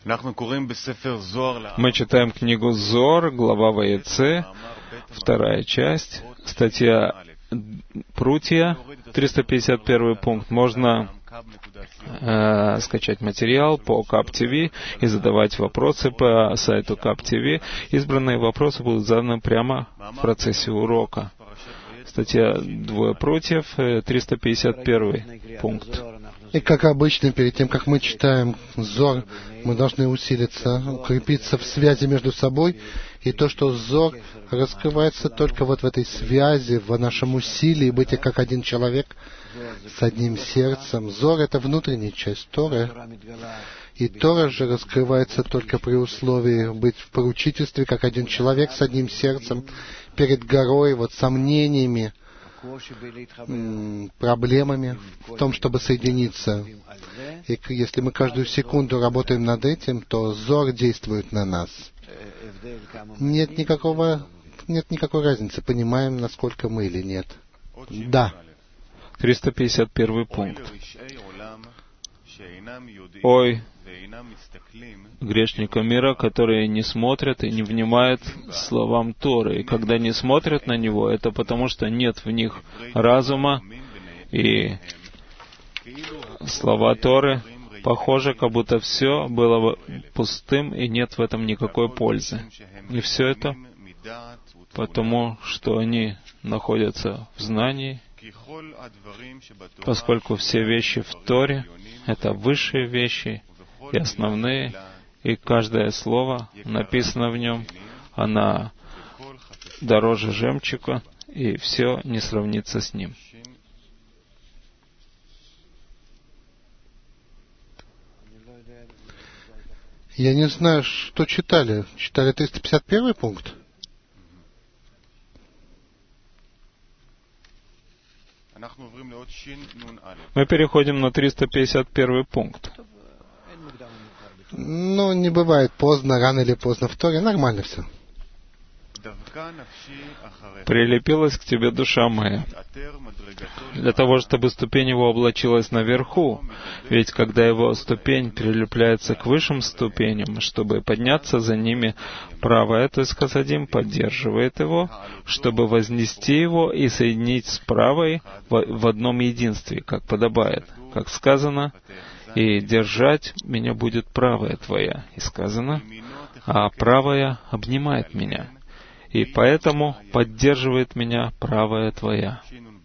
Мы читаем книгу Зоар, глава Ваеце, 2 часть, статья Прутья, 351 пункт. Можно скачать материал по КАП-ТВ и задавать вопросы по сайту КАП-ТВ. Избранные вопросы будут заданы прямо в процессе урока. Статья «Двое прутьев», 351 пункт. И как обычно, перед тем, как мы читаем Зор, мы должны усилиться, укрепиться в связи между собой. И то, что Зор раскрывается только вот в этой связи, в нашем усилии быть как один человек с одним сердцем. Зор — это внутренняя часть Торы. И Тора же раскрывается только при условии быть в поручительстве как один человек с одним сердцем перед горой, вот сомнениями, проблемами в том, чтобы соединиться. И если мы каждую секунду работаем над этим, то Зор действует на нас. Нет никакой разницы, понимаем, насколько мы или нет. Да. 351 пункт. Ой, грешникам мира, которые не смотрят и не внимают словам Торы. И когда не смотрят на него, это потому, что нет в них разума, и слова Торы похоже, как будто все было пустым, и нет в этом никакой пользы. И все это потому, что они находятся в знании, поскольку все вещи в Торе — это высшие вещи и основные, и каждое слово написано в нем, она дороже жемчуга, и все не сравнится с ним. Я не знаю, что читали. Читали 351 пункт? Мы переходим на 351 пункт. Ну, не бывает поздно, рано или поздно в Торе. Нормально все. «Прилепилась к тебе душа моя, для того, чтобы ступень его облачилась наверху. Ведь когда его ступень прилепляется к высшим ступеням, чтобы подняться за ними, правая, то есть Хасадим, поддерживает его, чтобы вознести его и соединить с правой в одном единстве, как подобает. Как сказано, и держать меня будет правая твоя. И сказано, а правая обнимает меня. И поэтому поддерживает меня правая твоя».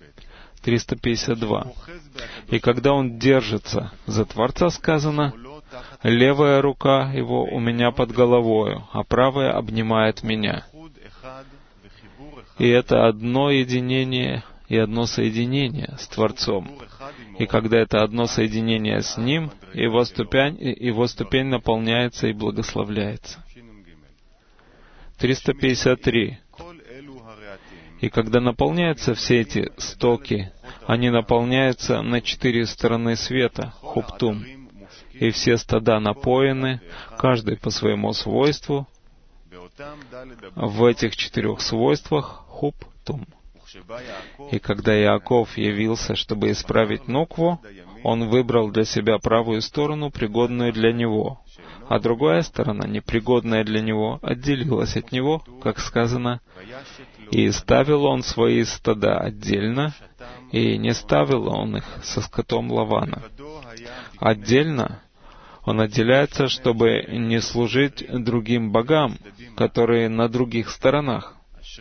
352. И когда он держится за Творца, сказано, левая рука его у меня под головою, а правая обнимает меня. И это одно единение и одно соединение с Творцом. И когда это одно соединение с Ним, его ступень наполняется и благословляется. 353. И когда наполняются все эти стоки, они наполняются на 4 стороны света, хуптум, и все стада напоены, каждый по своему свойству, в этих 4 свойствах хуптум. И когда Иаков явился, чтобы исправить нукву, он выбрал для себя правую сторону, пригодную для него, а другая сторона, непригодная для него, отделилась от него, как сказано, «И ставил он свои стада отдельно, и не ставил он их со скотом Лавана». Отдельно он отделяется, чтобы не служить другим богам, которые на других сторонах.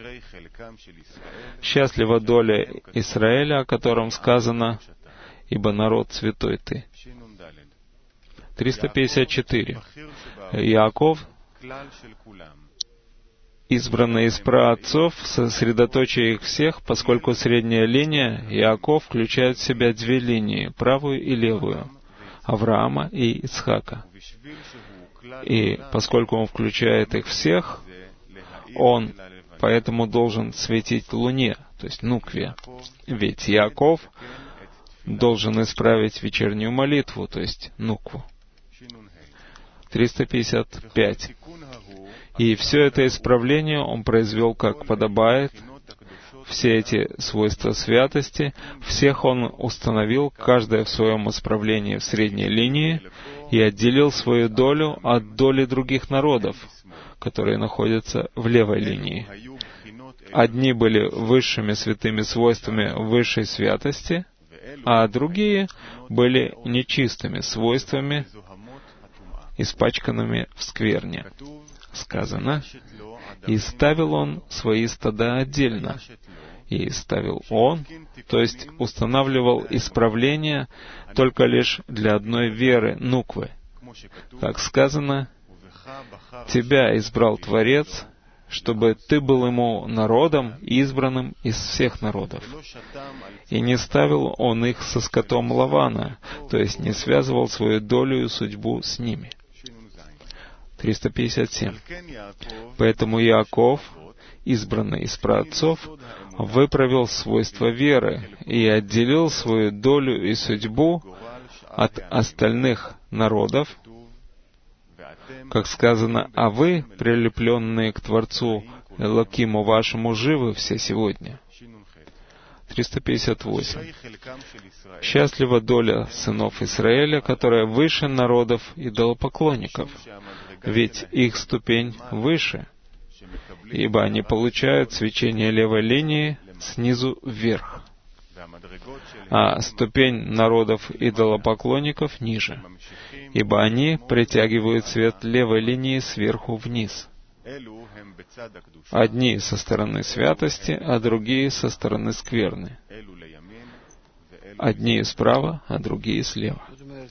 Счастлива доля Израиля, о котором сказано, «Ибо народ святой ты». 354. Иаков, избранный из праотцов, сосредоточие их всех, поскольку средняя линия Иаков включает в себя 2 линии, правую и левую, Авраама и Ицхака. И поскольку он включает их всех, он поэтому должен светить луне, то есть нукве. Ведь Иаков должен исправить вечернюю молитву, то есть нукву. 355. И все это исправление он произвел как подобает, все эти свойства святости, всех он установил, каждое в своем исправлении в средней линии, и отделил свою долю от доли других народов, которые находятся в левой линии. Одни были высшими святыми свойствами высшей святости, а другие были нечистыми свойствами, испачканными в скверне. Сказано, «И ставил он свои стада отдельно». И ставил он, то есть устанавливал исправление только лишь для одной веры, нуквы. Как сказано, «Тебя избрал Творец, чтобы ты был ему народом, избранным из всех народов». И не ставил он их со скотом Лавана, то есть не связывал свою долю и судьбу с ними. 357. Поэтому Иаков, избранный из праотцов, выправил свойства веры и отделил свою долю и судьбу от остальных народов, как сказано, «А вы, прилепленные к Творцу Элокиму вашему, живы все сегодня». 358. Счастлива доля сынов Израиля, которая выше народов идолопоклонников, ведь их ступень выше, ибо они получают свечение левой линии снизу вверх, а ступень народов идолопоклонников ниже, ибо они притягивают свет левой линии сверху вниз. Одни со стороны святости, а другие со стороны скверны. Одни справа, а другие слева.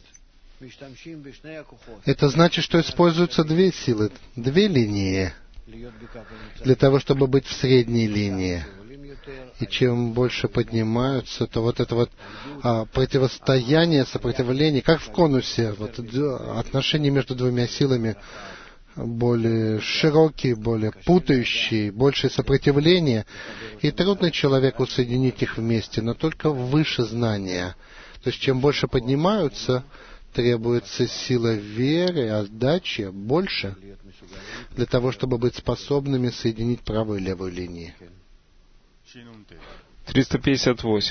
Это значит, что используются две силы, две линии, для того, чтобы быть в средней линии. И чем больше поднимаются, то вот это вот противостояние, сопротивление, как в конусе, вот, отношения между двумя силами более широкие, более путающие, больше сопротивления, и трудно человеку соединить их вместе, но только выше знания. То есть чем больше поднимаются, требуется сила веры, отдачи больше, для того, чтобы быть способными соединить правую и левую линии. 358.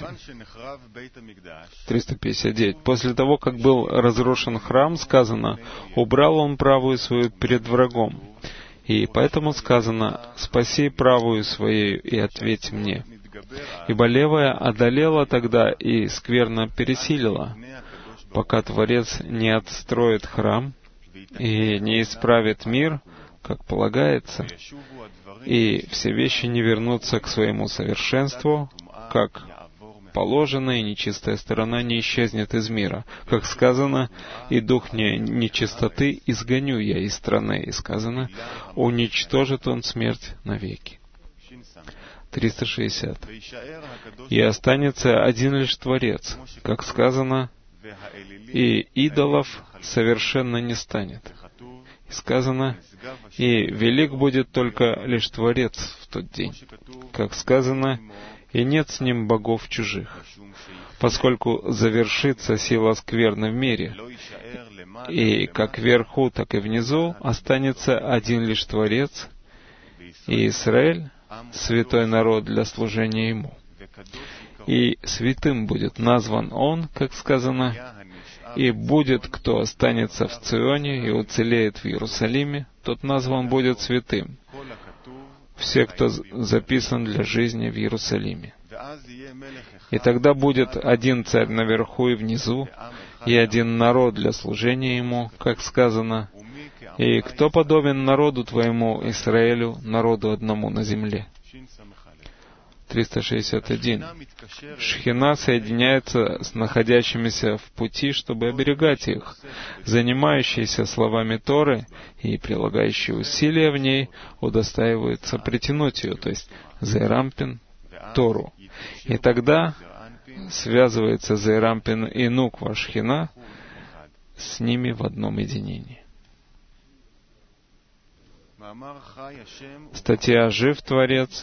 359. После того, как был разрушен храм, сказано, «Убрал он правую свою перед врагом». И поэтому сказано, «Спаси правую свою и ответь мне». Ибо левая одолела тогда и скверно пересилила, пока Творец не отстроит храм и не исправит мир, как полагается, и все вещи не вернутся к своему совершенству, как положено, и нечистая сторона не исчезнет из мира. Как сказано, «И дух нечистоты изгоню я из страны», и сказано, «Уничтожит он смерть навеки». 360. «И останется один лишь Творец», как сказано, «И идолов совершенно не станет». И сказано, «И велик будет только лишь Творец в тот день», как сказано, «И нет с ним богов чужих», поскольку завершится сила скверны в мире, и как вверху, так и внизу останется один лишь Творец, и Израиль — святой народ для служения Ему. И святым будет назван Он, как сказано, «И будет, кто останется в Ционе и уцелеет в Иерусалиме, тот назван будет святым, все, кто записан для жизни в Иерусалиме». И тогда будет один царь наверху и внизу, и один народ для служения Ему, как сказано, «И кто подобен народу Твоему, Израилю, народу одному на земле?» 361. Шхина соединяется с находящимися в пути, чтобы оберегать их. Занимающиеся словами Торы и прилагающие усилия в ней удостаиваются притянуть ее, то есть Зерампин, Тору. И тогда связывается Зерампин и Нуква Шхина с ними в одном единении. Статья «Жив Творец».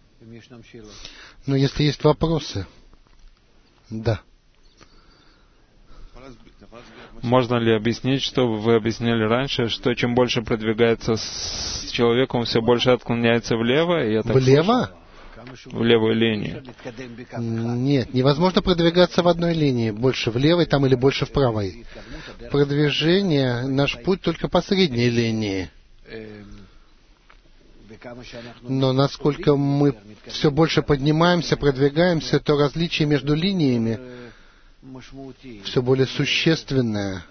Но если есть вопросы, да. Можно ли объяснить, что вы объясняли раньше, что чем больше продвигается с человеком, все больше отклоняется влево? Влево? в левой линии. Нет, невозможно продвигаться в одной линии, больше в левой там или больше в правой. Продвижение, наш путь только по средней линии. Но насколько мы все больше поднимаемся, продвигаемся, то различие между линиями все более существенное,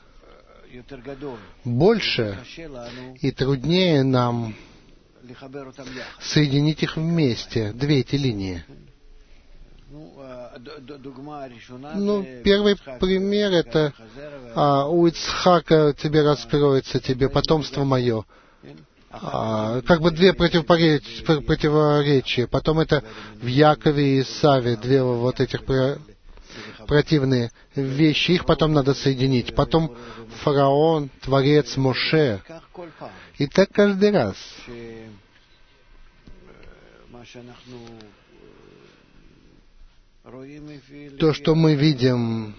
больше и труднее нам соединить их вместе, две эти линии. Первый пример — это у Ицхака тебе раскроется, тебе потомство мое. Как бы две противоречия. Потом это в Якове и Исаве, две вот этих противные вещи. Их потом надо соединить. Потом фараон, Творец, Моше. И так каждый раз. То, что мы видим,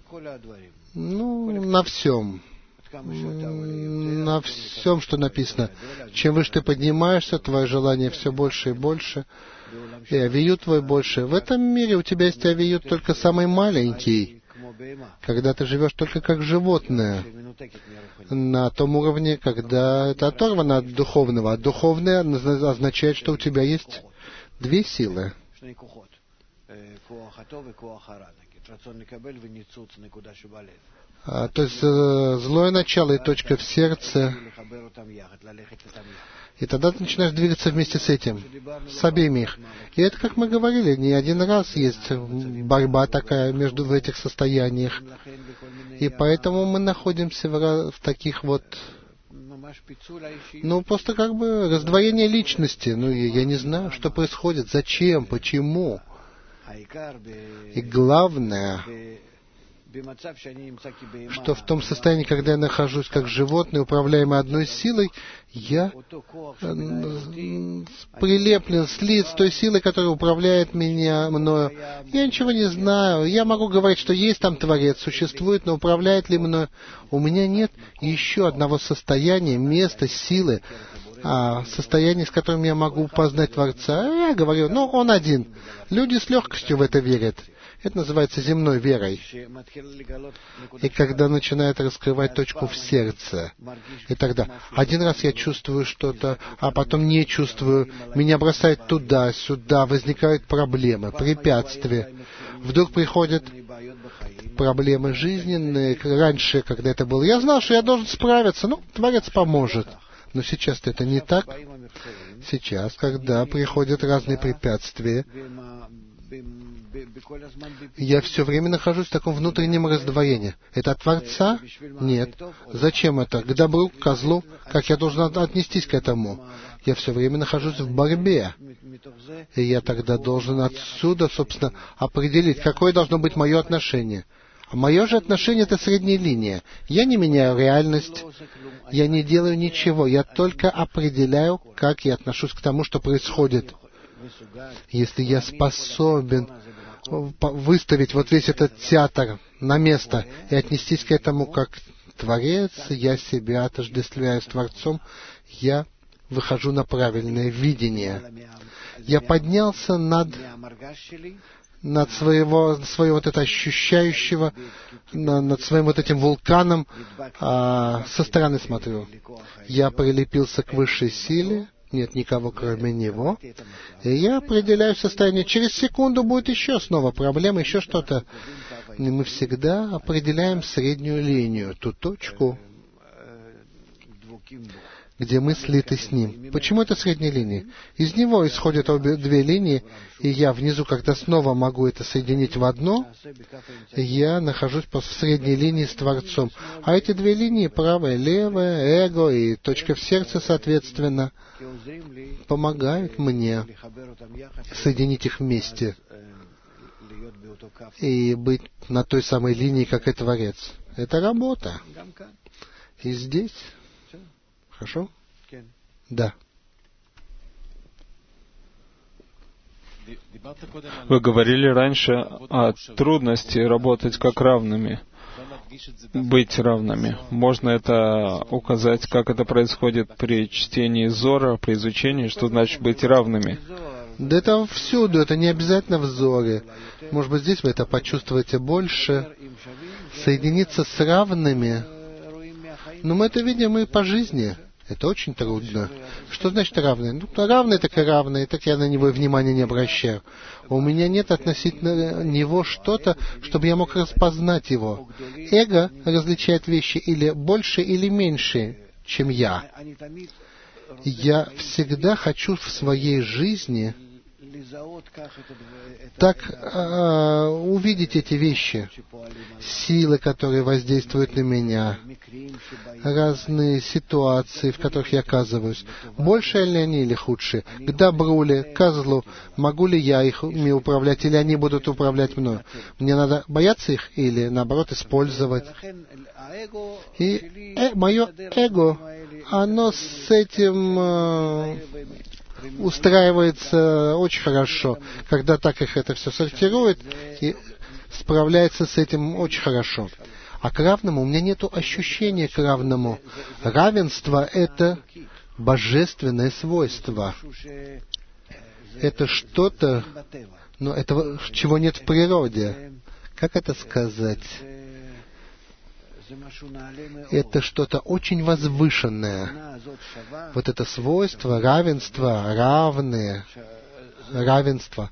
на всем, что написано. Чем выше ты поднимаешься, твое желание все больше и больше, и авиют твой больше. В этом мире у тебя есть авиют только самый маленький, когда ты живешь только как животное, на том уровне, когда это оторвано от духовного. А духовное означает, что у тебя есть две силы. То есть злое начало и точка в сердце. И тогда ты начинаешь двигаться вместе с этим, с обеими их. И это, как мы говорили, не один раз есть борьба такая между в этих состояниях. И поэтому мы находимся в таких вот, просто как бы раздвоение личности. Я не знаю, что происходит, зачем, почему. И главное, что в том состоянии, когда я нахожусь как животное, управляемое одной силой, я прилеплен, слит с той силой, которая управляет мною. Я ничего не знаю. Я могу говорить, что есть там Творец, существует, но управляет ли мною? У меня нет еще одного состояния, места, силы, состояние, с которым я могу познать Творца. Я говорю, он один. Люди с легкостью в это верят. Это называется земной верой. И когда начинает раскрывать точку в сердце, и тогда один раз я чувствую что-то, а потом не чувствую, меня бросает туда-сюда, возникают проблемы, препятствия. Вдруг приходят проблемы жизненные. Раньше, когда это было, я знал, что я должен справиться, Творец поможет. Но сейчас это не так. Сейчас, когда приходят разные препятствия, я все время нахожусь в таком внутреннем раздвоении. Это от Творца? Нет. Зачем это? К добру, к козлу? Как я должен отнестись к этому? Я все время нахожусь в борьбе. И я тогда должен отсюда, собственно, определить, какое должно быть мое отношение. Мое же отношение — это средняя линия. Я не меняю реальность, я не делаю ничего, я только определяю, как я отношусь к тому, что происходит. Если я способен выставить вот весь этот театр на место и отнестись к этому как Творец, я себя отождествляю с Творцом, я выхожу на видение. Я поднялся над своего вот это ощущающего, над своим вот этим вулканом, со стороны смотрю. Я прилепился к высшей силе, нет никого кроме него, и я определяю состояние. Через секунду будет еще снова проблема, еще что-то. И мы всегда определяем среднюю линию, ту точку, где мы слиты с ним. Почему это средняя линия? Из него исходят две линии, и я внизу, когда снова могу это соединить в одно, я нахожусь в средней линии с Творцом. А эти две линии, правая, левая, эго и точка в сердце, соответственно, помогают мне соединить их вместе и быть на той самой линии, как и Творец. Это работа. И здесь... Хорошо? Да. Вы говорили раньше о трудности работать как равными, быть равными. Можно это указать, как это происходит при чтении Зора, при изучении, что значит быть равными? Да это всюду, это не обязательно в Зоре. Может быть, здесь вы это почувствуете больше. Соединиться с равными. Но мы это видим и по жизни. Это очень трудно. Что значит равные? Ну, равные, так я на него внимания не обращаю. У меня нет относительно него что-то, чтобы я мог распознать его. Эго различает вещи или больше, или меньше, чем я. Я всегда хочу в своей жизни так увидеть эти вещи, силы, которые воздействуют на меня, разные ситуации, в которых я оказываюсь. Больше ли они или худшие? К добру ли, к злу? Могу ли я ими управлять, или они будут управлять мною? Мне надо бояться их или, наоборот, использовать? И мое эго, оно с этим устраивается очень хорошо, когда так их это все сортирует и справляется с этим очень хорошо. А к равному у меня нет ощущения к равному. Равенство — это божественное свойство. Это что-то, но этого, чего нет в природе. Как это сказать? Это что-то очень возвышенное. Вот это свойство, равенство, равные, равенство.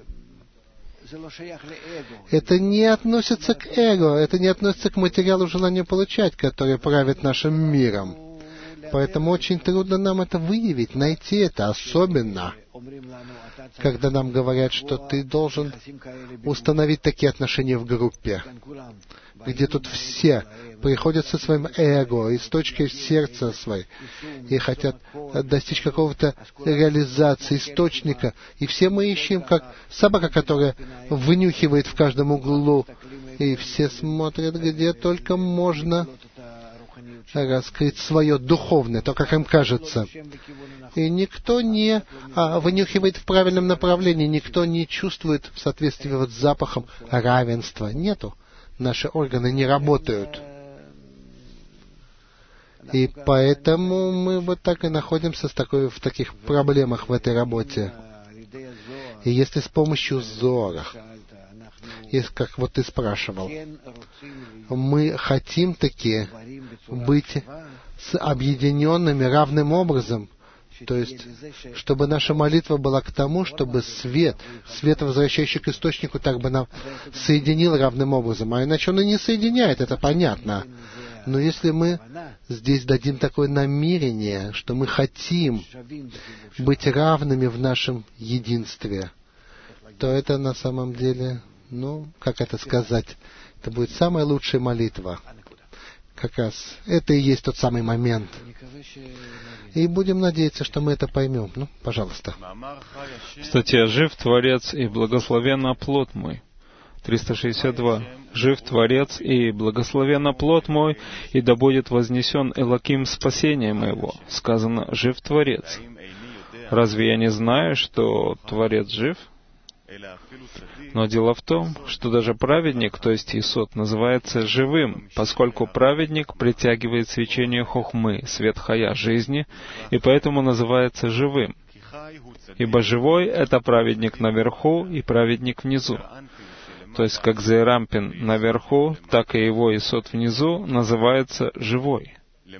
Это не относится к эго, это не относится к материалу желания получать, который правит нашим миром. Поэтому очень трудно нам это выявить, найти это, особенно когда нам говорят, что ты должен установить такие отношения в группе, где тут все приходят со своим эго и с точки сердца своей, и хотят достичь какого-то реализации, источника. И все мы ищем, как собака, которая вынюхивает в каждом углу, и все смотрят, где только можно раскрыть свое духовное, то, как им кажется. И никто не вынюхивает в правильном направлении, никто не чувствует в соответствии с запахом равенства. Нету. Наши органы не работают. И поэтому мы вот так и находимся в таких проблемах в этой работе. И если с помощью Зора, как вот ты спрашивал, мы хотим таки быть объединенными равным образом, то есть, чтобы наша молитва была к тому, чтобы свет, возвращающий к источнику, так бы нам соединил равным образом. А иначе он и не соединяет, это понятно. Но если мы здесь дадим такое намерение, что мы хотим быть равными в нашем единстве, то это на самом деле, как это сказать, это будет самая лучшая молитва. Как раз это и есть тот самый момент. И будем надеяться, что мы это поймем. Пожалуйста. Статья «Жив Творец и благословен оплот мой». 362. «Жив Творец и благословен оплот мой, и да будет вознесен Элоким спасение моего». Сказано «Жив Творец». Разве я не знаю, что Творец жив? Но дело в том, что даже праведник, то есть Исот, называется живым, поскольку праведник притягивает свечение хохмы, свет хая, жизни, и поэтому называется живым. Ибо живой — это праведник наверху и праведник внизу. То есть как Зерампин наверху, так и его Исот внизу называется живой.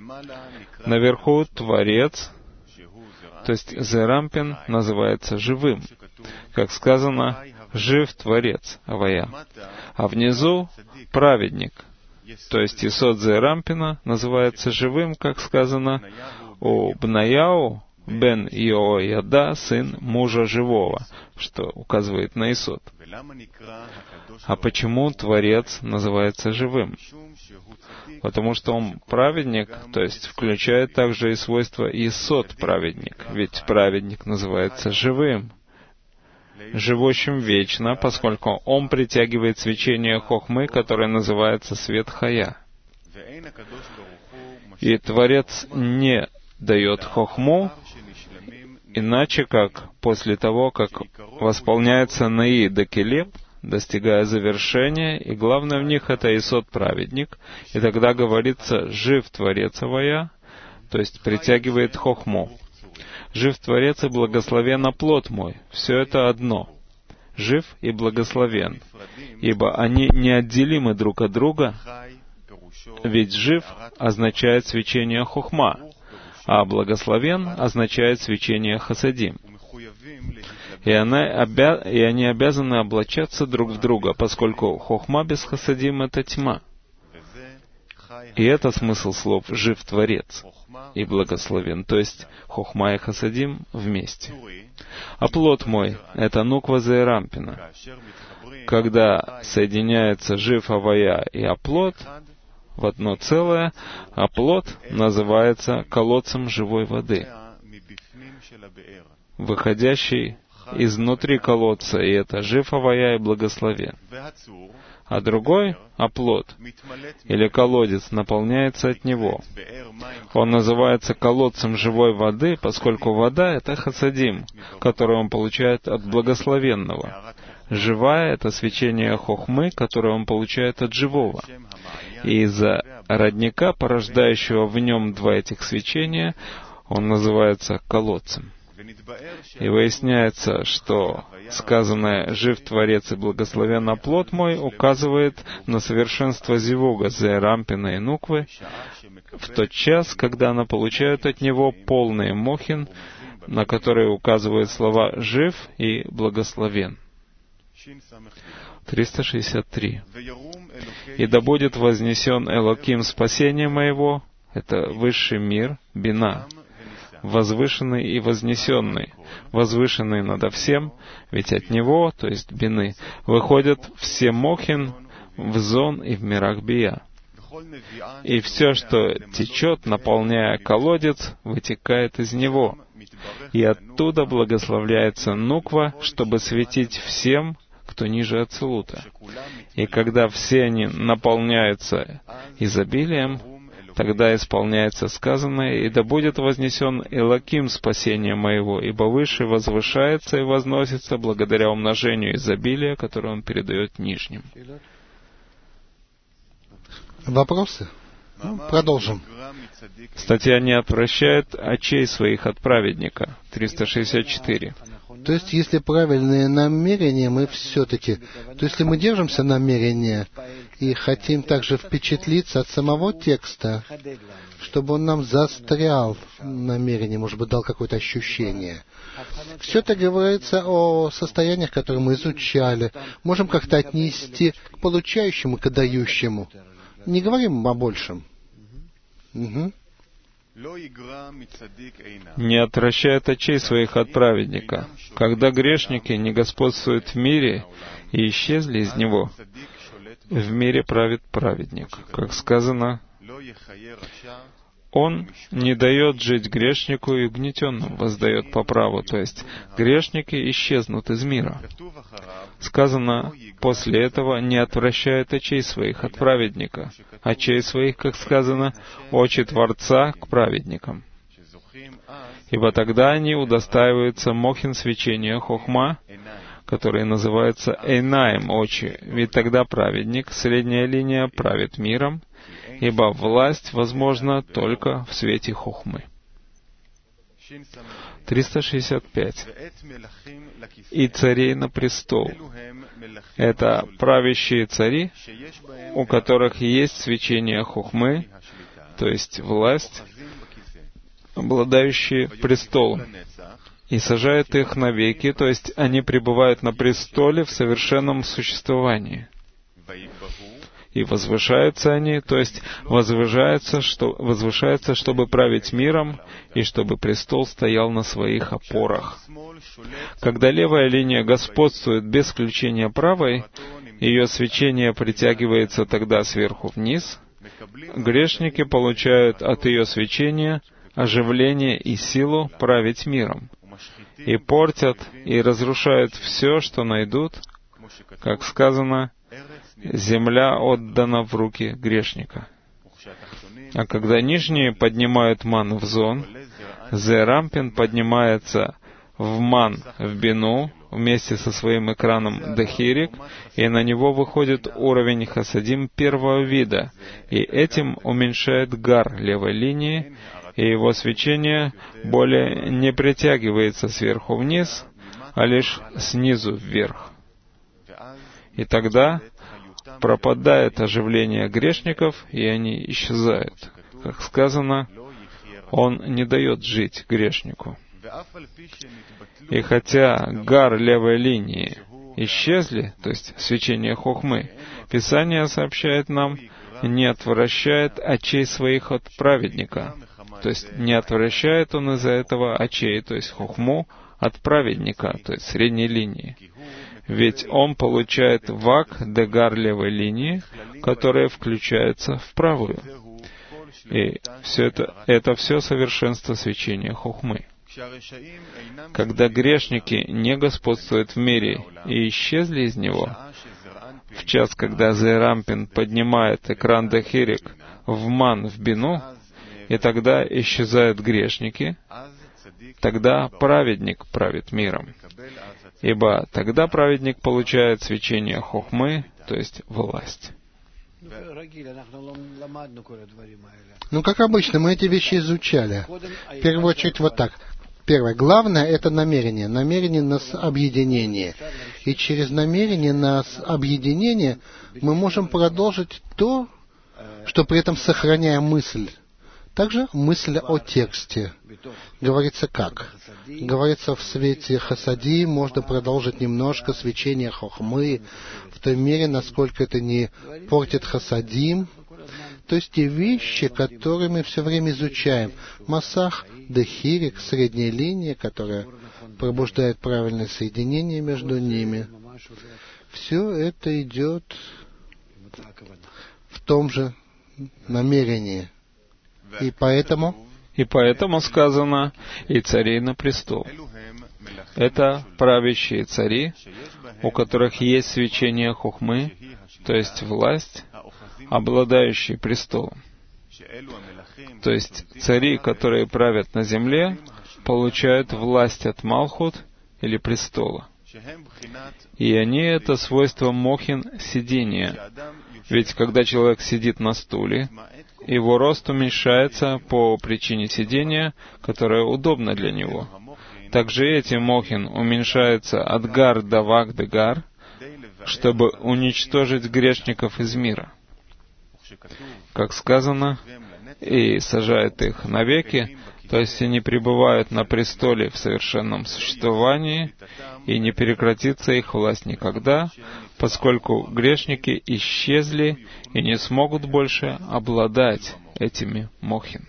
Наверху Творец, то есть Зерампин, называется живым. Как сказано, «Жив Творец, Авая». А внизу праведник, то есть Исот Зерампина, называется живым, как сказано, у Бнаяу бен Иояда, сын мужа живого, что указывает на Исот. А почему Творец называется живым? Потому что он праведник, то есть включает также и свойства Исот праведник, ведь праведник называется живым, живущим вечно, поскольку он притягивает свечение хохмы, которое называется свет хая. И Творец не дает хохму, иначе как после того, как восполняется Наи до Келеб, достигая завершения, и главное в них это Исот праведник, и тогда говорится «жив Творец Авая», то есть притягивает хохму. Жив Творец и благословен оплот мой. Все это одно. Жив и благословен, ибо они неотделимы друг от друга, ведь жив означает свечение хохма, а благословен означает свечение хасадим. И они обязаны облачаться друг в друга, поскольку хохма без хасадим — это тьма. И это смысл слов «жив Творец» и «благословен», то есть хохма и хасадим вместе. А плод мой — это нуква Зеэрампина. Когда соединяется жив Авая и оплот в одно целое, оплот называется колодцем живой воды, выходящий изнутри колодца, и это жив Авая и благословен. А другой, оплот, или колодец, наполняется от него. Он называется колодцем живой воды, поскольку вода — это хасадим, которую он получает от благословенного. Живая — это свечение хохмы, которое он получает от живого. И из-за родника, порождающего в нем два этих свечения, он называется колодцем. И выясняется, что сказанное «жив Творец и благословен оплот мой» указывает на совершенство зивуга Зеэрампина и Нуквы в тот час, когда она получает от него полный мохин, на который указывают слова «жив» и «благословен». 363. «И да будет вознесен Элоким спасение моего», это высший мир, бина, возвышенный и вознесенный, возвышенный надо всем, ведь от него, то есть бины, выходят все мохин в зон и в мирах бия. И все, что течет, наполняя колодец, вытекает из него. И оттуда благословляется нуква, чтобы светить всем, кто ниже Ацилута. И когда все они наполняются изобилием, тогда исполняется сказанное, и да будет вознесен Элоким спасение моего, ибо выше возвышается и возносится благодаря умножению изобилия, которое он передает нижним. Вопросы? Продолжим. Статья не отвращает очей своих от праведника. 364. То есть, если правильные намерения, мы все-таки... То есть, если мы держимся намерения и хотим также впечатлиться от самого текста, чтобы он нам застрял в намерении, может быть, дал какое-то ощущение. Все это говорится о состояниях, которые мы изучали. Можем как-то отнести к получающему, к дающему. Не говорим о большем. Угу. Не отвращает очей своих от праведника. Когда грешники не господствуют в мире и исчезли из него, в мире правит праведник. Как сказано, он не дает жить грешнику и угнетенным, воздает по праву, то есть грешники исчезнут из мира. Сказано, после этого не отвращает очей своих от праведника, очей своих, как сказано, очи Творца к праведникам. Ибо тогда они удостаиваются мохин свечения хохма, который называется эйнаем, очи, ведь тогда праведник, средняя линия, правит миром, ибо власть возможна только в свете хохмы. 365. И царей на престол. Это правящие цари, у которых есть свечение хохмы, то есть власть, обладающие престолом, и сажает их навеки, то есть они пребывают на престоле в совершенном существовании. И возвышаются они, то есть возвышаются, чтобы править миром, и чтобы престол стоял на своих опорах. Когда левая линия господствует без включения правой, ее свечение притягивается тогда сверху вниз, грешники получают от ее свечения оживление и силу править миром, и портят и разрушают все, что найдут, как сказано, земля отдана в руки грешника. А когда нижние поднимают ман в зон, Зеэрампин поднимается в ман в бину вместе со своим экраном Дахирик, и на него выходит уровень хасадим первого вида, и этим уменьшает гар левой линии, и его свечение более не притягивается сверху вниз, а лишь снизу вверх. И тогда пропадает оживление грешников, и они исчезают. Как сказано, он не дает жить грешнику. И хотя гар левой линии исчезли, то есть свечение хохмы, Писание сообщает нам, не отвращает очей своих от праведника. То есть не отвращает он из-за этого очей, то есть хохму, от праведника, то есть средней линии. Ведь он получает вак дегар левой линии, которая включается в правую. И все это все совершенство свечения хохмы. Когда грешники не господствуют в мире и исчезли из него, в час, когда Зерампин поднимает экран Дахирик в ман в бину, и тогда исчезают грешники, тогда праведник правит миром. Ибо тогда праведник получает свечение хохмы, то есть власть. Как обычно, мы эти вещи изучали. В первую очередь вот так. Первое. Главное — это намерение. Намерение на объединение. И через намерение на объединение мы можем продолжить то, что при этом сохраняя мысль. Также мысль о тексте. Говорится как? Говорится, в свете хасади можно продолжить немножко свечение хохмы в той мере, насколько это не портит хасадим. То есть те вещи, которые мы все время изучаем. Масах, Дехирик, средняя линия, которая пробуждает правильное соединение между ними. Все это идет в том же намерении. И поэтому сказано, и царей на престол. Это правящие цари, у которых есть свечение хохмы, то есть власть, обладающие престолом. То есть цари, которые правят на земле, получают власть от Малхут или престола. И они — это свойство мохин сидения. Ведь когда человек сидит на стуле, его рост уменьшается по причине сидения, которое удобно для него. Также эти мохин уменьшаются от гар до вак до гар, чтобы уничтожить грешников из мира. Как сказано, и сажает их навеки, то есть они пребывают на престоле в совершенном существовании, и не прекратится их власть никогда, поскольку грешники исчезли и не смогут больше обладать этими мохин.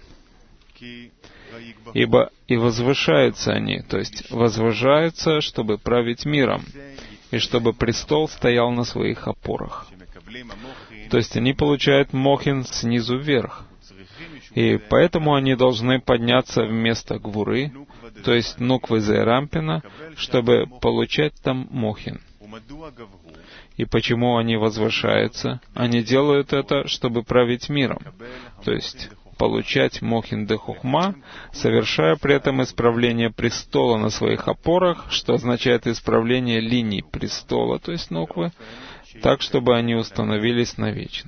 Ибо и возвышаются они, то есть возвышаются, чтобы править миром, и чтобы престол стоял на своих опорах. То есть они получают мохин снизу вверх. И поэтому они должны подняться вместо гвуры, то есть нуквы Зерампина, чтобы получать там мохин. И почему они возвышаются? Они делают это, чтобы править миром, то есть получать мохин де хухма, совершая при этом исправление престола на своих опорах, что означает исправление линий престола, то есть нуквы, так, чтобы они установились навечно.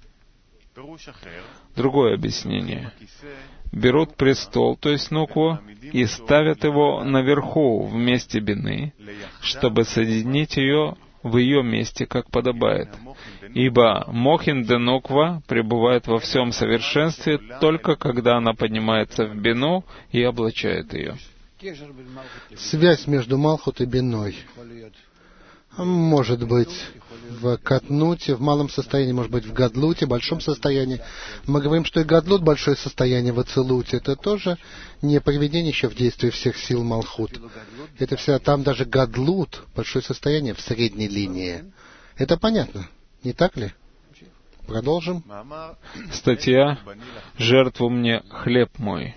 Другое объяснение. Берут престол, то есть нукву, и ставят его наверху в месте бины, чтобы соединить ее в ее месте, как подобает. Ибо мохин де нуква пребывает во всем совершенстве только когда она поднимается в бину и облачает ее. Связь между Малхут и биной может быть в Катнуте, в малом состоянии, может быть в Гадлуте, в большом состоянии. Мы говорим, что и Гадлут, большое состояние в Ацилуте, это тоже не приведение еще в действие всех сил Малхут. Это все, там даже Гадлут, большое состояние в средней линии. Это понятно, не так ли? Продолжим. Статья «Жертву мне хлеб мой».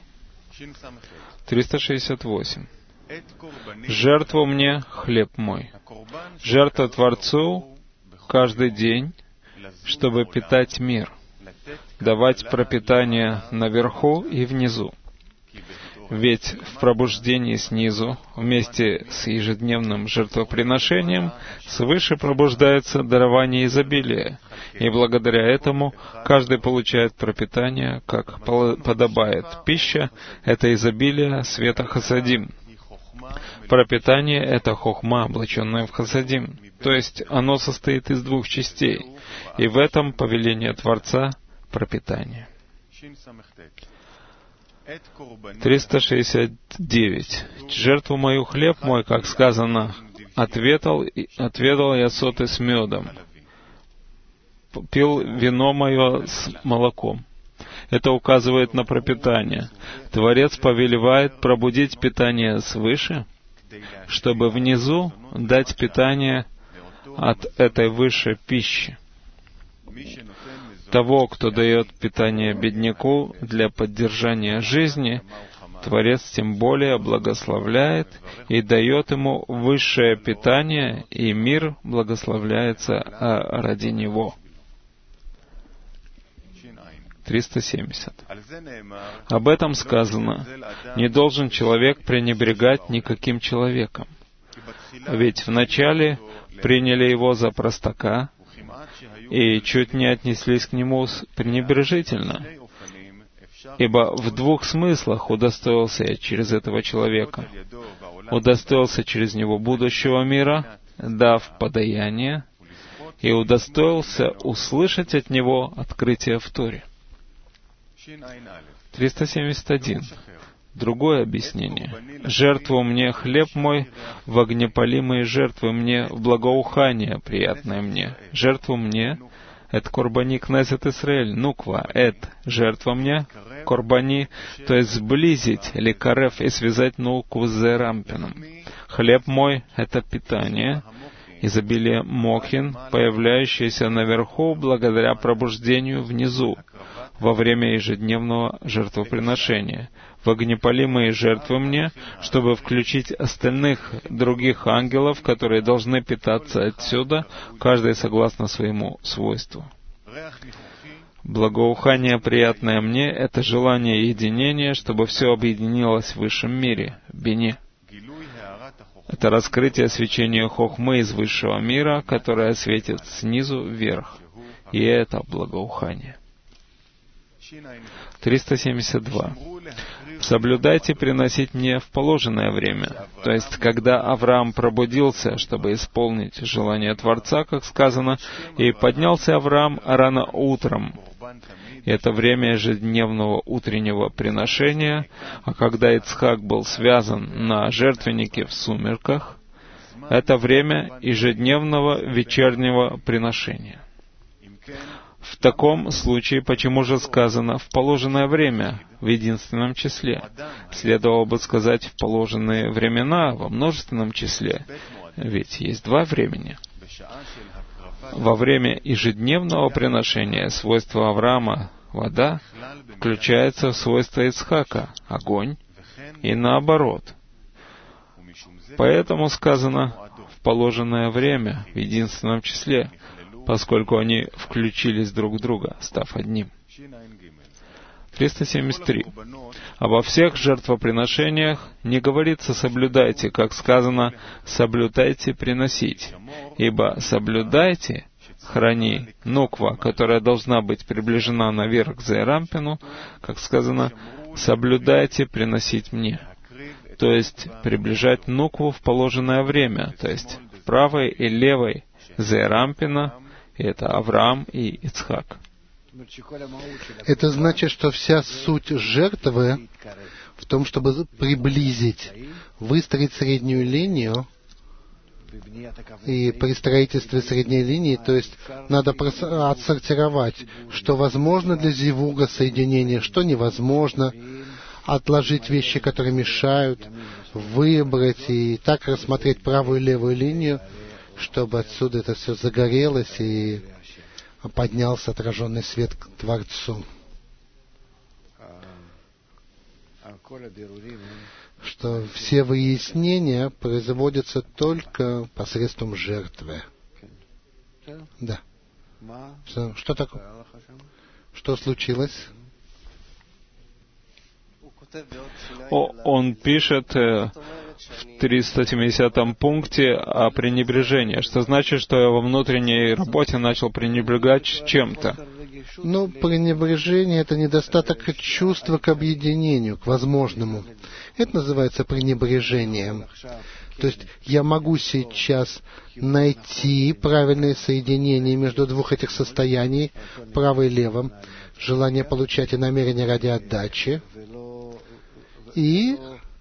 368. «Жертву мне хлеб мой». Жертва Творцу каждый день, чтобы питать мир, давать пропитание наверху и внизу. Ведь в пробуждении снизу, вместе с ежедневным жертвоприношением, свыше пробуждается дарование изобилия, И благодаря этому каждый получает пропитание, как подобает. Пища — это изобилие света хасадим. Пропитание — это хохма, облаченная в хасадим. То есть оно состоит из двух частей. И в этом повеление Творца — пропитание. 369. «Жертву мою, хлеб мой, как сказано, отведал я соты с медом, пил вино мое с молоком». Это указывает на пропитание. Творец повелевает пробудить питание свыше, чтобы внизу дать питание от этой высшей пищи. Того, кто дает питание бедняку для поддержания жизни, Творец тем более благословляет и дает ему высшее питание, и мир благословляется ради него. 370. Об этом сказано: «Не должен человек пренебрегать никаким человеком, ведь вначале приняли его за простака и чуть не отнеслись к нему пренебрежительно, ибо в двух смыслах удостоился я через этого человека. Удостоился через него будущего мира, дав подаяние, и удостоился услышать от него открытие в Торе». 371. Другое объяснение. «Жертву мне хлеб мой, в огнепалимые жертвы мне, в благоухание приятное мне. Жертву мне, это корбани кнесет Исраэль, нуква, это жертва мне, корбани, то есть сблизить, лекарев, и связать нукву с зерампином. Хлеб мой — это питание, изобилие мохин, появляющееся наверху благодаря пробуждению внизу, во время ежедневного жертвоприношения. В огнепалимые жертвы мне, чтобы включить остальных других ангелов, которые должны питаться отсюда, каждый согласно своему свойству. Благоухание, приятное мне, — это желание единения, чтобы все объединилось в высшем мире, бине. Это раскрытие свечения хохмы из высшего мира, которое светит снизу вверх. И это благоухание. 372. «Соблюдайте приносить мне в положенное время». То есть, когда Авраам пробудился, чтобы исполнить желание Творца, как сказано, «И поднялся Авраам рано утром». Это время ежедневного утреннего приношения, а когда Ицхак был связан на жертвеннике в сумерках, это время ежедневного вечернего приношения. В таком случае, почему же сказано «в положенное время» в единственном числе? Следовало бы сказать «в положенные времена» во множественном числе, ведь есть два времени. Во время ежедневного приношения свойство Авраама, вода, включается в свойство Ицхака, огонь, и наоборот. Поэтому сказано «в положенное время» в единственном числе, поскольку они включились друг в друга, став одним. 373. Обо всех жертвоприношениях не говорится «соблюдайте», как сказано «соблюдайте приносить», ибо «соблюдайте», храни, нуква, которая должна быть приближена наверх к Зерампину, как сказано «соблюдайте приносить мне», то есть приближать нукву в положенное время, то есть в правой и левой Зерампина, и это Авраам и Ицхак. Это значит, что вся суть жертвы в том, чтобы приблизить, выстроить среднюю линию, и при строительстве средней линии, то есть надо отсортировать, что возможно для зивуга соединения, что невозможно, отложить вещи, которые мешают, выбрать и так рассмотреть правую и левую линию, чтобы отсюда это все загорелось и поднялся отраженный свет к Творцу. Что все выяснения производятся только посредством жертвы. Да. Что такое? Что случилось? Он пишет в 370 пункте о пренебрежении, что значит, что я во внутренней работе начал пренебрегать чем-то. Ну, пренебрежение — это недостаток чувства к объединению, к возможному. Это называется пренебрежением. То есть я могу сейчас найти правильное соединение между двух этих состояний, право и лево, желание получать и намерение ради отдачи, и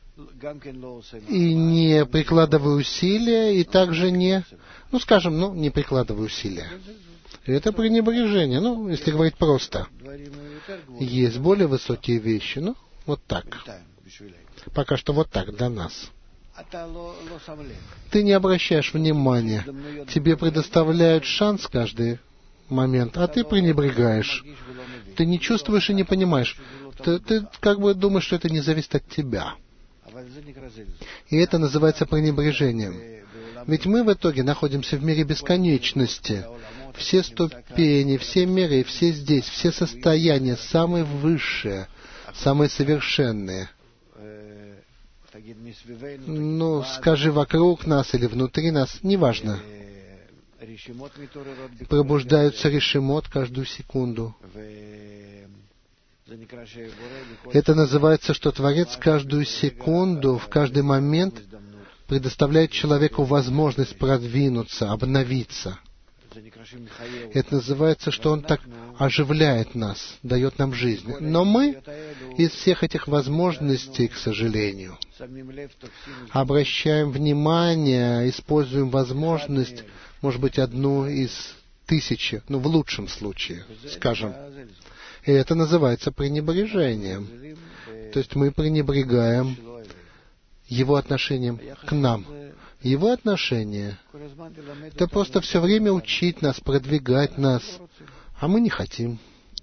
не прикладываю усилия, и также не прикладываю усилия. Это пренебрежение. Если говорить просто. Есть более высокие вещи. Вот так. Пока что вот так для нас. Ты не обращаешь внимания. Тебе предоставляют шанс каждый момент, а ты пренебрегаешь. Ты не чувствуешь и не понимаешь. Ты как бы думаешь, что это не зависит от тебя. И это называется пренебрежением. Ведь мы в итоге находимся в мире бесконечности. Все ступени, все миры, все здесь, все состояния, самые высшие, самые совершенные. Скажи вокруг нас или внутри нас, неважно. Пробуждаются решимот каждую секунду. Это называется, что Творец каждую секунду, в каждый момент предоставляет человеку возможность продвинуться, обновиться. Это называется, что Он так оживляет нас, дает нам жизнь. Но мы из всех этих возможностей, к сожалению, обращаем внимание, используем возможность, может быть, одну из 1000, в лучшем случае, скажем. И это называется пренебрежением. То есть мы пренебрегаем Его отношением к нам. Его отношение — это просто все время учить нас, продвигать нас, а мы не хотим.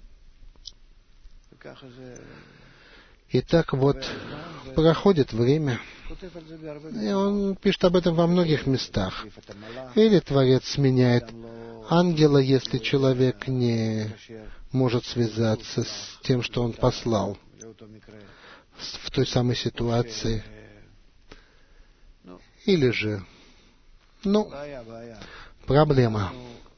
И так вот проходит время. И он пишет об этом во многих местах. Или Творец сменяет ангела, если человек не может связаться с тем, что он послал в той самой ситуации. Или же, проблема.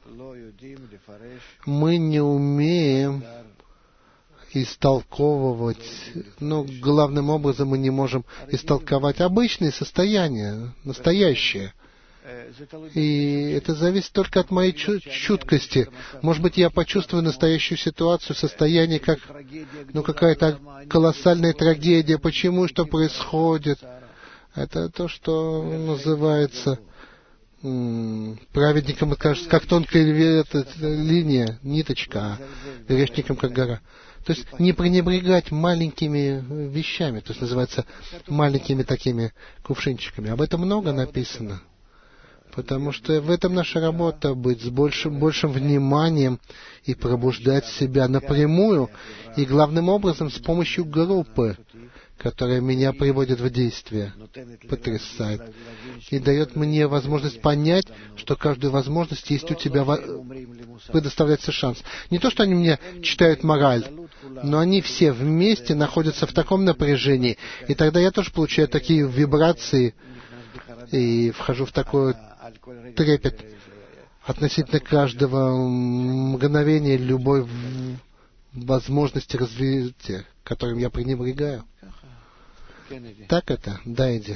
Мы не умеем истолковывать, главным образом мы не можем истолковать обычные состояния, настоящие. И это зависит только от моей чуткости. Может быть, я почувствую настоящую ситуацию, состояние, как какая-то колоссальная трагедия. Почему, что происходит? Это то, что называется праведником, как тонкая линия, ниточка, а грешником, как гора. То есть не пренебрегать маленькими вещами, то есть называется маленькими такими кувшинчиками. Об этом много написано. Потому что в этом наша работа, быть с большим вниманием и пробуждать себя напрямую, и главным образом с помощью группы, которая меня приводит в действие, потрясает, и дает мне возможность понять, что каждую возможность есть у тебя, предоставляется шанс. Не то, что они мне читают мораль, но они все вместе находятся в таком напряжении, и тогда я тоже получаю такие вибрации, и вхожу в такой трепет относительно каждого мгновения любой возможности развития, которым я пренебрегаю. Так это? Да, иди.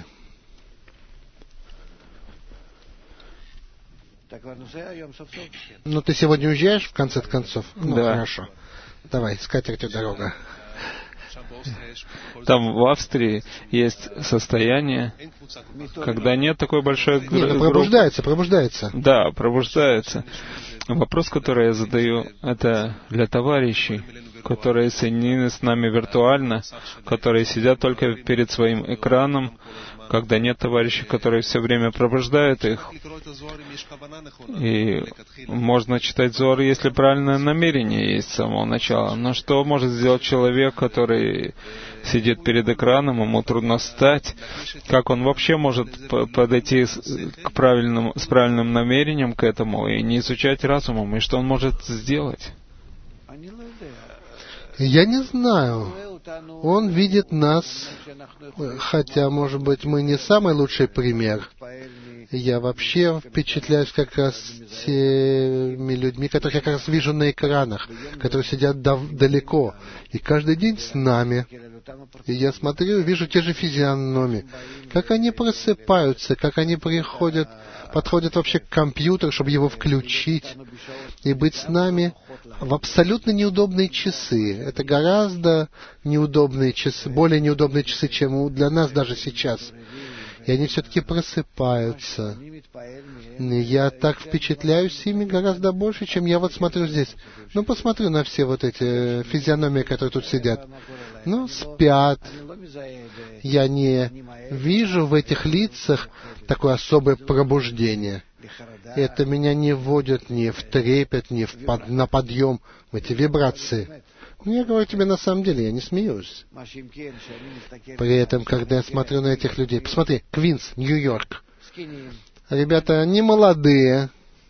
Ты сегодня уезжаешь, в конце концов? Да. Хорошо. Давай, с катертью дорога. Там в Австрии есть состояние, когда нет такой большой группы. Пробуждается. Да, пробуждается. Вопрос, который я задаю, это для товарищей, которые соединены с нами виртуально, которые сидят только перед своим экраном, когда нет товарищей, которые все время пробуждают их. И можно читать Зоар, если правильное намерение есть с самого начала. Но что может сделать человек, который сидит перед экраном, ему трудно встать? Как он вообще может подойти с правильным намерением к этому и не изучать разумом? И что он может сделать? Я не знаю. Он видит нас, хотя, может быть, мы не самый лучший пример. Я вообще впечатляюсь как раз теми людьми, которых я как раз вижу на экранах, которые сидят далеко, и каждый день с нами. И я смотрю и вижу те же физиономии, как они просыпаются, как они подходят вообще к компьютеру, чтобы его включить, и быть с нами в абсолютно неудобные часы. Это гораздо неудобные часы, более неудобные часы, чем для нас даже сейчас. И они все-таки просыпаются. Я так впечатляюсь ими гораздо больше, чем я вот смотрю здесь. Ну, посмотрю на все вот эти физиономии, которые тут сидят. Ну, спят. Я не вижу в этих лицах такое особое пробуждение. Это меня не вводит ни в трепет, ни на подъем, в эти вибрации. Я говорю тебе на самом деле, я не смеюсь. При этом, когда я смотрю на этих людей... Посмотри, Квинс, Нью-Йорк. Ребята не молодые.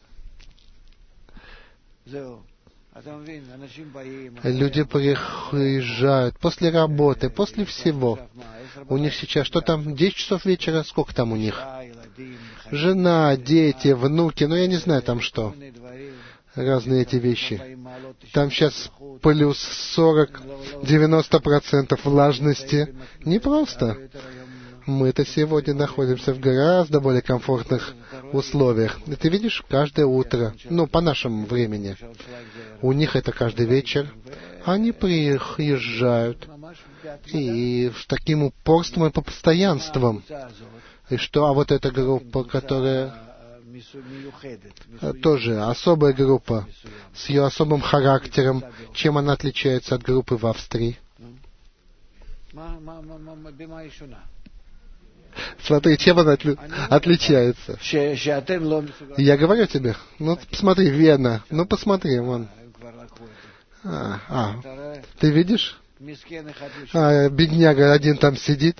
Люди приезжают после работы, после всего. У них сейчас, что там, 10 часов вечера, сколько там у них? Жена, дети, внуки, ну я не знаю там что. Разные эти вещи. Там сейчас плюс 40-90% влажности. Непросто. Мы-то сегодня находимся в гораздо более комфортных условиях. И ты видишь, каждое утро, ну, по нашему времени, у них это каждый вечер, они приезжают и с таким упорством и постоянством. И что, а вот эта группа, которая тоже особая группа, с ее особым характером, чем она отличается от группы в Австрии? Смотри, чем она отличается. Я говорю тебе, ну посмотри, Вена, ну посмотри, вон. Ты видишь? Бедняга один там сидит.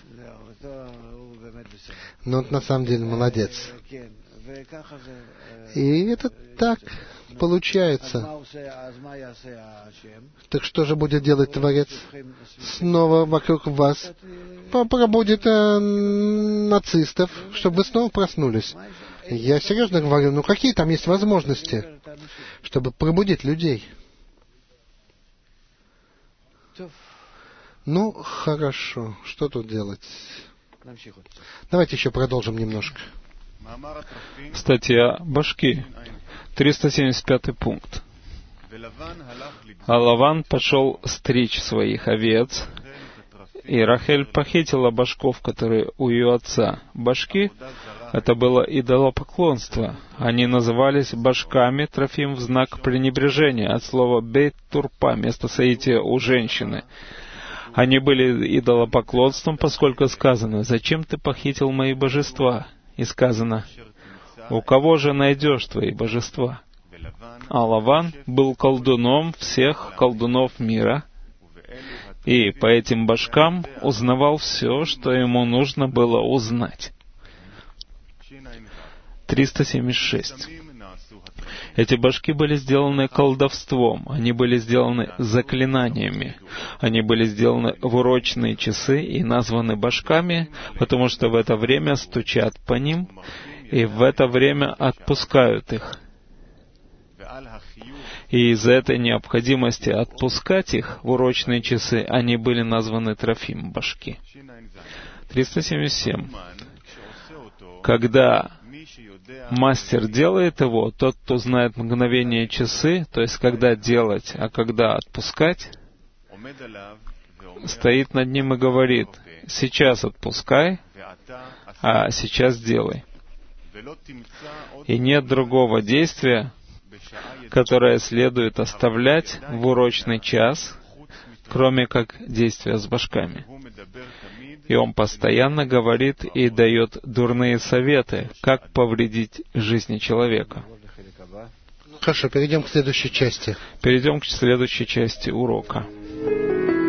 Но он на самом деле молодец. И это так получается. Так что же будет делать Творец? Снова вокруг вас пробудит нацистов, чтобы вы снова проснулись. Я серьезно говорю, ну какие там есть возможности, чтобы пробудить людей? Ну, хорошо. Что тут делать? Давайте еще продолжим немножко. Статья башки, 375 пункт. А Лаван пошел стричь своих овец, и Рахель похитила башков, которые у ее отца. Башки — это было идолопоклонство. Они назывались башками Трофим в знак пренебрежения от слова «бейт-турпа» — место соития у женщины. Они были идолопоклонством, поскольку сказано: «Зачем ты похитил мои божества?» И сказано: «У кого же найдешь твои божества?» А Лаван был колдуном всех колдунов мира, и по этим башкам узнавал все, что ему нужно было узнать. 376. Эти башки были сделаны колдовством, они были сделаны заклинаниями, они были сделаны в урочные часы и названы башками, потому что в это время стучат по ним, и в это время отпускают их. И из-за этой необходимости отпускать их в урочные часы, они были названы Трофим, башки. 377. Когда мастер делает его, тот, кто знает мгновение часы, то есть когда делать, а когда отпускать, стоит над ним и говорит: сейчас отпускай, а сейчас делай. И нет другого действия, которое следует оставлять в урочный час, кроме как действия с башками. И он постоянно говорит и дает дурные советы, как повредить жизни человека. Хорошо, перейдем к следующей части. Перейдем к следующей части урока.